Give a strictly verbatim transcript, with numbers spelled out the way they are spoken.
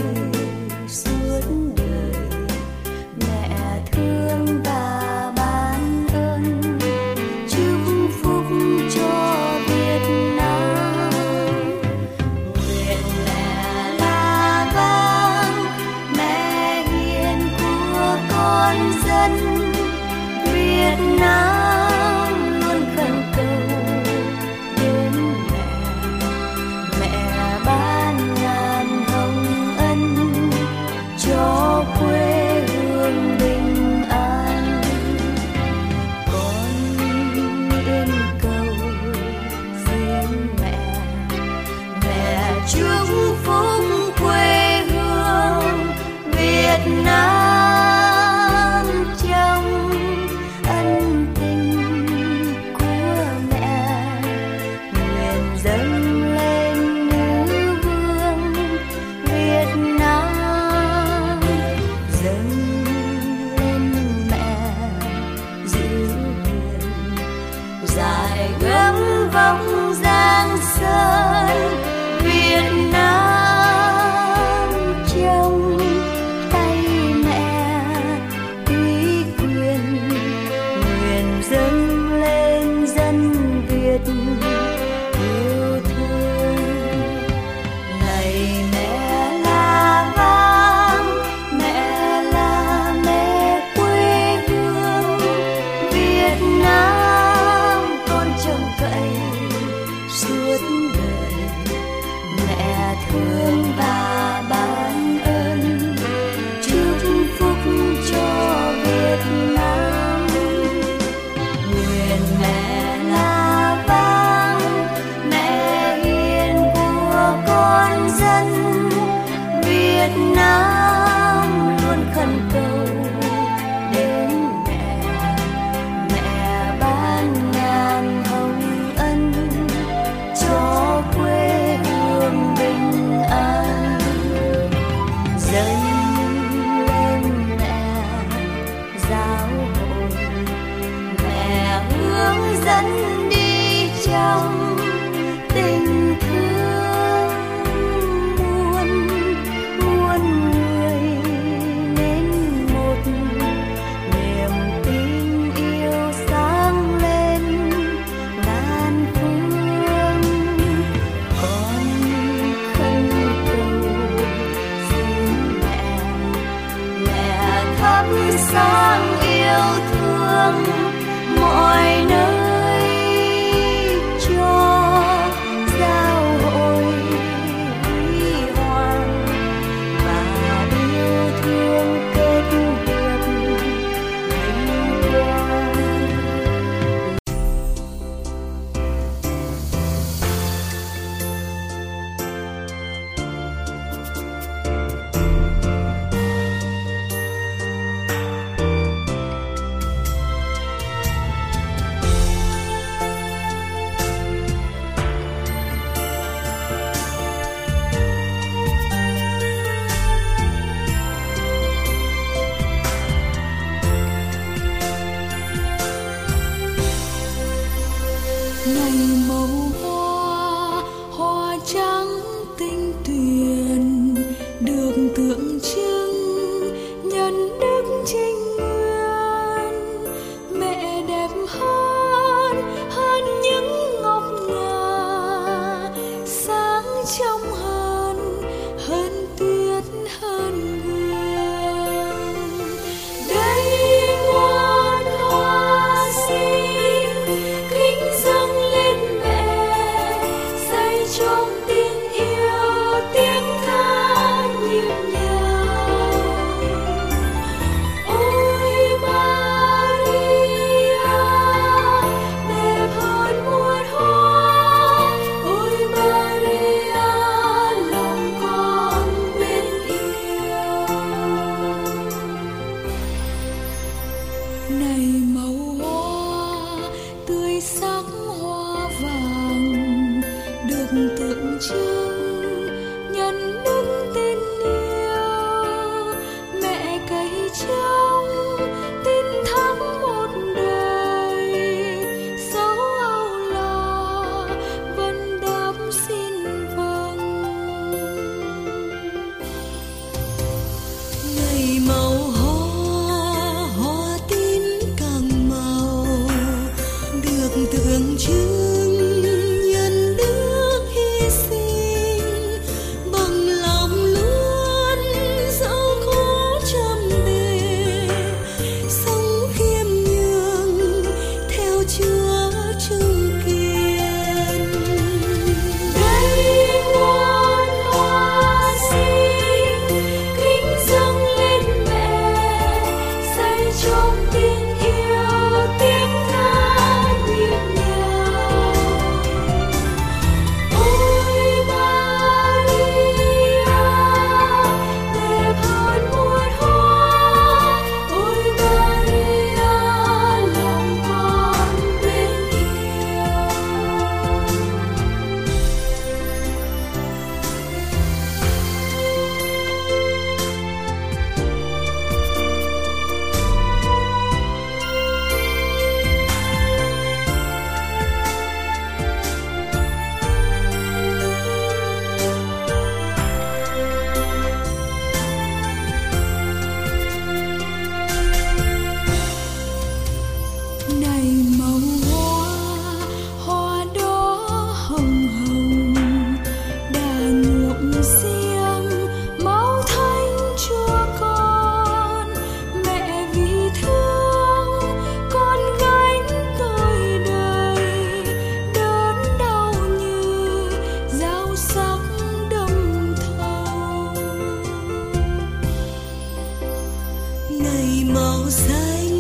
suốt đời. Mẹ thương và ban ơn, chúc phúc cho Việt Nam. Nguyện mẹ là vang, mẹ hiền của con dân Việt Nam, luôn khẩn cầu đến mẹ. Mẹ ban ngàn hồng ân cho quê hương bình an. Con nguyện cầu riêng mẹ, mẹ chúc phúc quê hương Việt Nam trong ân tình của mẹ. Nguyện dâng lên nữ vương Việt Nam, dâng lên mẹ giữ huyền, dài gấm vóc giang sơn Việt Nam trong tay mẹ uy quyền. Nguyện dâng lên dân Việt yêu thương. Này mẹ là vang, mẹ là mẹ quê hương Việt Nam, con trông cậy suốt đời. Mẹ thương và ban ơn, chúc phúc cho Việt Nam. Nguyện mẹ là vang, mẹ hiền của con dân Việt Nam, luôn khẩn cầu đến mẹ. Mẹ ban ngàn hồng ân cho quê hương bình an. Dâng lên mẹ giáo hội, mẹ hướng dẫn đi trong tình thương. Muôn muôn người nên một, niềm tin yêu sáng lên ngàn phương. Con khẩn cầu xin mẹ, mẹ thắp sáng yêu thương mọi nơi cho giáo hội huy hoàng và yêu thương kết hiệp vinh quang. màu xanh